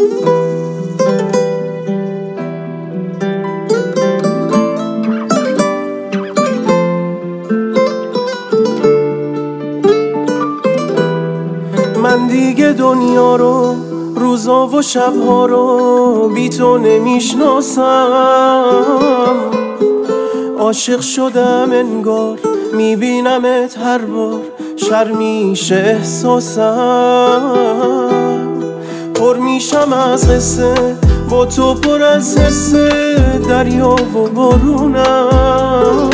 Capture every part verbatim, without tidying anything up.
من دیگه دنیا رو، روزا و شبها رو بی تو نمیشناسم. عاشق شدم انگار میبینمت هر بار، شرمیشه احساسم. پر میشم از قصه با تو، پر از حسه دریا و بارونم.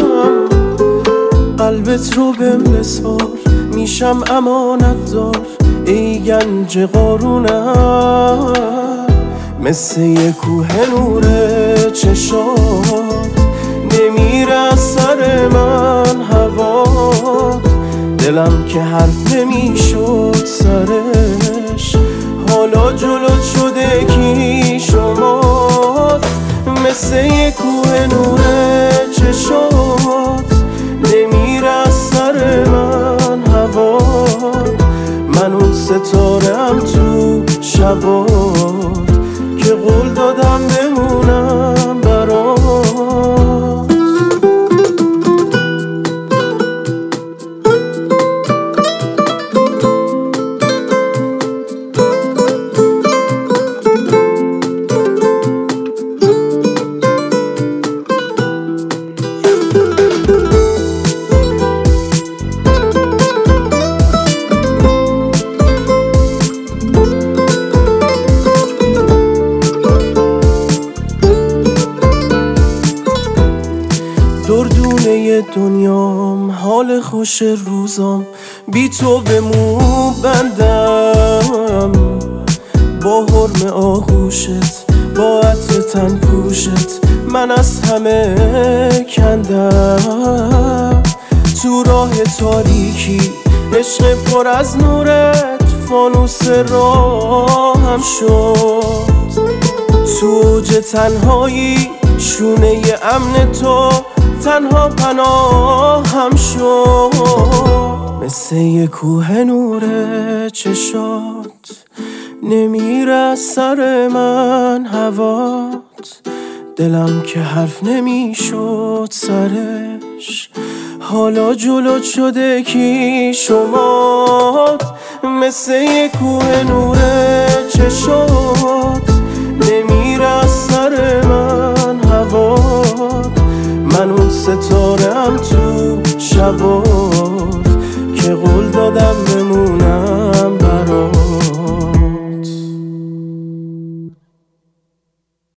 قلبت رو بهم بسپار، میشم امانت دار ای گنج قارونم. مثل یه کوه نور چشات نمیره از سر من هوات. دلم که حرف نمیشد سرش، حالا جلو شده کی شمات. مثل یه کوه نور چشات نمیره از سر من هوات. من اون ستاره‌ام تو شبات که قول دادم بمونم برات. دردونه دنیام، حال خوش روزام بی تو به مو بندم. با حرم آغوشت، با عطر تن پوشت من از همه کندم. تو راه تاریکی عشق پر از نورت فانوس راهم شد. تو اوج تنهایی شونه امن تو تنها پناهم شد. مثل یه کوه نور چشات نمیره از سر من هوات. دلم که حرف نمیشد سرش، حالا جلوت شده کی شمات. مثل یه کوه نور چشات